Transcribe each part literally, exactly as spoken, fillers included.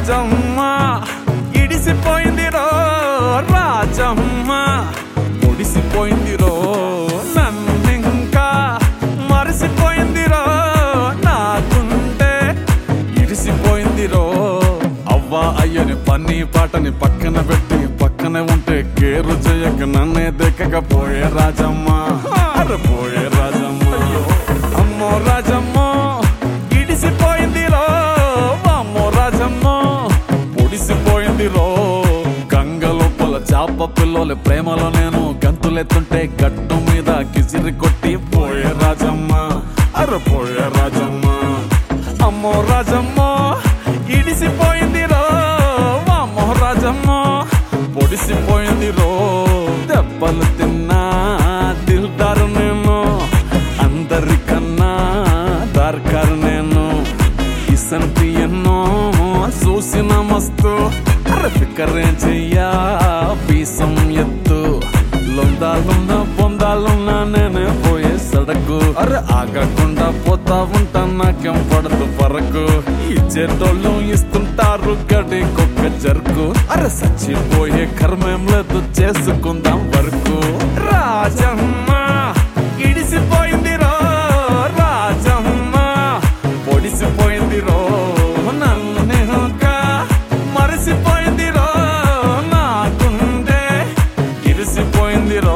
రాజమ్మ ఇడిసిపోయిందిరో రాజమ్మ ముడిసిపోయిందిరో నన్నింకా మరిసిపోయిందిరో నాకుంటే ఇడిసిపోయిందిరో అవ్వా అయ్యని పన్ని పాటని పక్కన పెట్టి పక్కనే ఉంటే కేరు చేయక నన్నే దక్కకపోయే రాజమ్మ అరే పోయే రాజమ్మ అమ్మో రాజమ్మో ఇడిసిపోయిందిరో అమ్మో రాజమ్మో పొడిసిపోయిందిరో గంగ లోపల చాప పిల్లల ప్రేమలో నేను గంతులెత్తుంటే గట్టు మీద కిసిరి కొట్టి పోయే రాజమ్మ అరే పోయే రాజమ్మ అమ్మో రాజమ్మో ఇడిసిపోయిందిరో అమ్మో రాజమ్మో పొడిసిపోయిందిరో దెబ్బలు తిన్నా దిల్దారు నేను అందరికన్నా దార్కారు నేను ఇసంటి ఎన్నో చూసిన మస్తు అరే ఫికరే చెయ్యా పీసం ఎత్తు లొందాలున్నా పొందాలున్నా నేనే పోయే సడకు అరే ఆగకుండా పోతా ఉంటా నాకేం పడదు పరకు ఇచ్చేటోళ్ళు ఇస్తుంటారు గడికొక్క జరుకు అరే చచ్చిపోయే కర్మేం లేదు చేసుకుందాం వరకు రాజమ్మ ఇడిసిపోయిందిరో రాజమ్మ పొడిసిపోయిందిరో నన్నుగా మరిసిపోయిందిరో నాకుండే ఇరిసిపోయిందిరో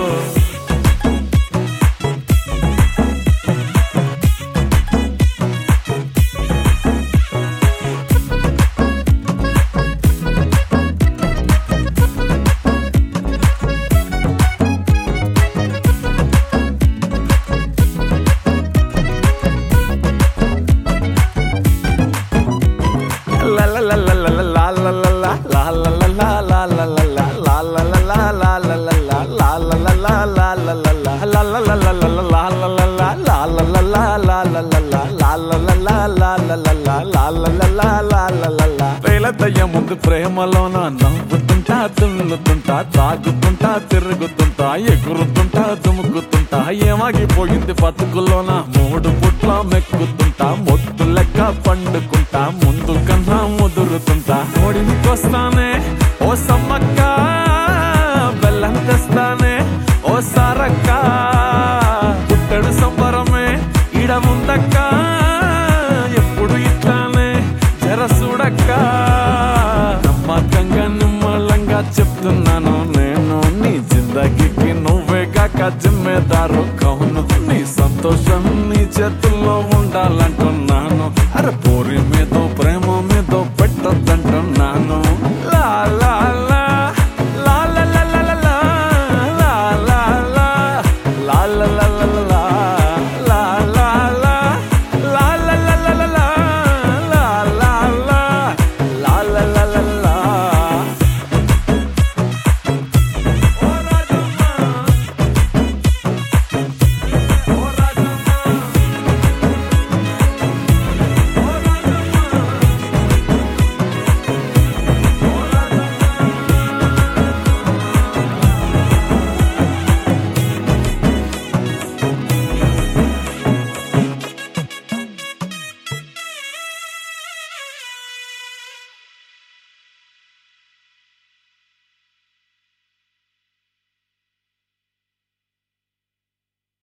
వేలదయ్య ముందు ప్రేమలోన నవ్వుతుంటా తున్నుతుంటా తాగుతుంటా తిరుగుతుంటా ఎగురుతుంటా దుముకుతుంటా ఏమాగిపోయింది బతుకులోన మూడు పుట్ల మెక్కుతుంటా మొద్దు లెక్క పండుకుంటా ముందు కన్నా ముదురుతుంటా ఓడినికొస్తానే ఓ సమ్మక్క బెల్లం తెస్తానే ఓ సారక్క పుట్టడు సంబరమే ఇడ ముందక్క ఎప్పుడు ఇట్లానే జర చూడక్క నమ్మకంగా నిమ్మలంగా చెప్తున్నాను నేను నీ జిందగీకి నువ్వే కాక జిమ్మేదారు కౌను నీ సంతోషం నీ చేతుల్లో